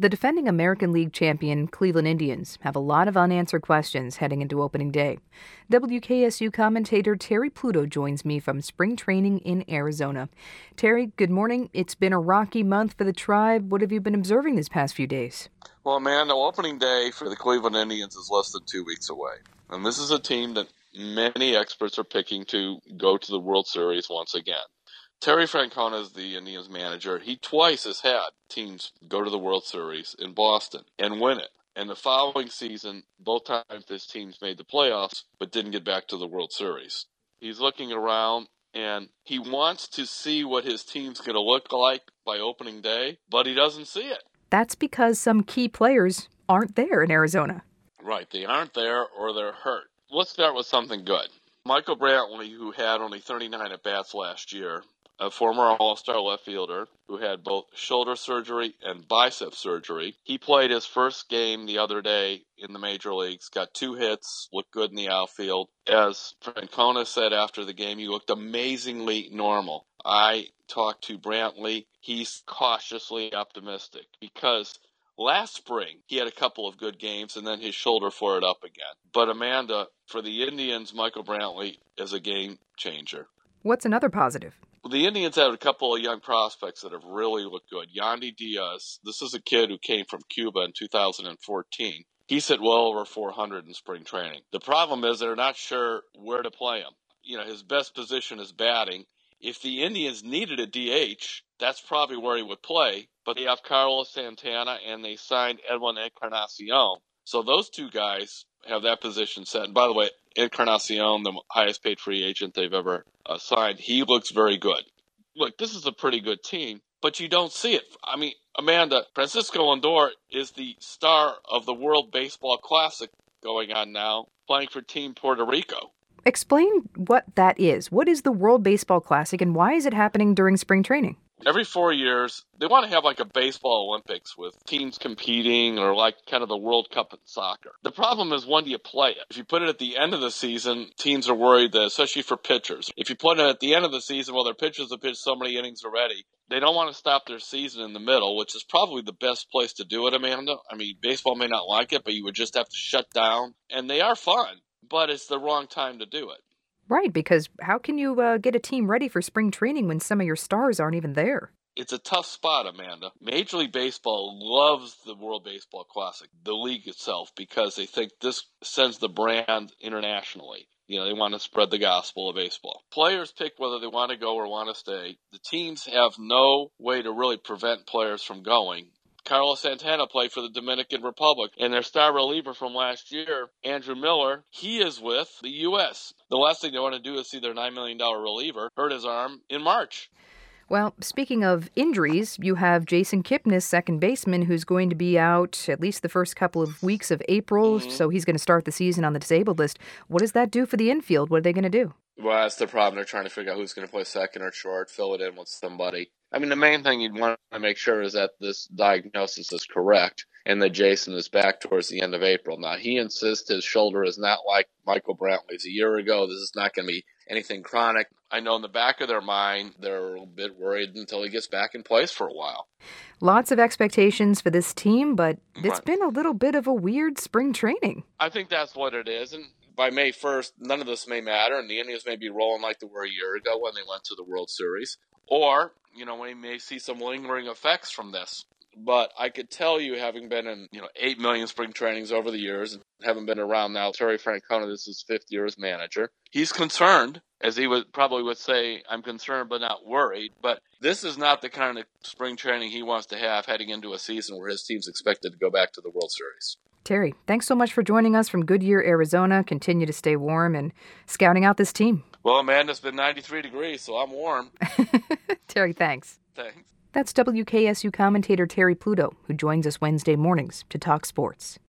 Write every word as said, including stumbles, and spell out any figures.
The defending American League champion Cleveland Indians have a lot of unanswered questions heading into opening day. W K S U commentator Terry Pluto joins me from spring training in Arizona. Terry, good morning. It's been a rocky month for the Tribe. What have you been observing these past few days? Well, Amanda, opening day for the Cleveland Indians is less than two weeks away. And this is a team that many experts are picking to go to the World Series once again. Terry Francona is the Indians manager. He twice has had teams go to the World Series in Boston and win it. And the following season, both times his teams made the playoffs but didn't get back to the World Series. He's looking around and he wants to see what his team's going to look like by opening day, but he doesn't see it. That's because some key players aren't there in Arizona. Right, they aren't there or they're hurt. Let's start with something good. Michael Brantley, who had only thirty-nine at-bats last year, a former All-Star left fielder who had both shoulder surgery and bicep surgery. He played his first game the other day in the major leagues, got two hits, looked good in the outfield. As Francona said after the game, he looked amazingly normal. I talked to Brantley. He's cautiously optimistic because last spring he had a couple of good games and then his shoulder flared up again. But Amanda, for the Indians, Michael Brantley is a game changer. What's another positive? The Indians have a couple of young prospects that have really looked good. Yandy Diaz, this is a kid who came from Cuba in two thousand fourteen. He's hit well over four hundred in spring training. The problem is they're not sure where to play him. You know, his best position is batting. If the Indians needed a D H, that's probably where he would play. But they have Carlos Santana and they signed Edwin Encarnacion. So those two guys have that position set. And by the way, Encarnacion, the highest paid free agent they've ever uh, signed, he looks very good. Look, this is a pretty good team, but you don't see it. I mean, Amanda, Francisco Lindor is the star of the World Baseball Classic going on now, playing for Team Puerto Rico. Explain what that is. What is the World Baseball Classic and why is it happening during spring training? Every four years, they want to have like a baseball Olympics with teams competing or like kind of the World Cup in soccer. The problem is, when do you play it? If you put it at the end of the season, teams are worried that, especially for pitchers, if you put it at the end of the season, well, their pitchers have pitched so many innings already, they don't want to stop their season in the middle, which is probably the best place to do it, Amanda. I mean, baseball may not like it, but you would just have to shut down. And they are fun, but it's the wrong time to do it. Right, because how can you uh, get a team ready for spring training when some of your stars aren't even there? It's a tough spot, Amanda. Major League Baseball loves the World Baseball Classic, the league itself, because they think this sends the brand internationally. You know, they want to spread the gospel of baseball. Players pick whether they want to go or want to stay. The teams have no way to really prevent players from going. Carlos Santana played for the Dominican Republic, and their star reliever from last year, Andrew Miller, he is with the U S The last thing they want to do is see their nine million dollars reliever hurt his arm in March. Well, speaking of injuries, you have Jason Kipnis, second baseman, who's going to be out at least the first couple of weeks of April, mm-hmm. so he's going to start the season on the disabled list. What does that do for the infield? What are they going to do? Well, that's the problem. They're trying to figure out who's going to play second or short, fill it in with somebody. I mean, the main thing you'd want to make sure is that this diagnosis is correct and that Jason is back towards the end of April. Now, he insists his shoulder is not like Michael Brantley's a year ago. This is not going to be anything chronic. I know in the back of their mind, they're a bit worried until he gets back in place for a while. Lots of expectations for this team, but it's right. been a little bit of a weird spring training. I think that's what it is. And by May first, none of this may matter, and the Indians may be rolling like they were a year ago when they went to the World Series. Or, you know, we may see some lingering effects from this. But I could tell you, having been in, you know, eight million spring trainings over the years and having been around now, Terry Francona, this is his fifth year as manager. He's concerned, as he would probably would say, I'm concerned but not worried. But this is not the kind of spring training he wants to have heading into a season where his team's expected to go back to the World Series. Terry, thanks so much for joining us from Goodyear, Arizona. Continue to stay warm and scouting out this team. Well, Amanda, it's been ninety-three degrees, so I'm warm. Terry, thanks. Thanks. That's W K S U commentator Terry Pluto, who joins us Wednesday mornings to talk sports.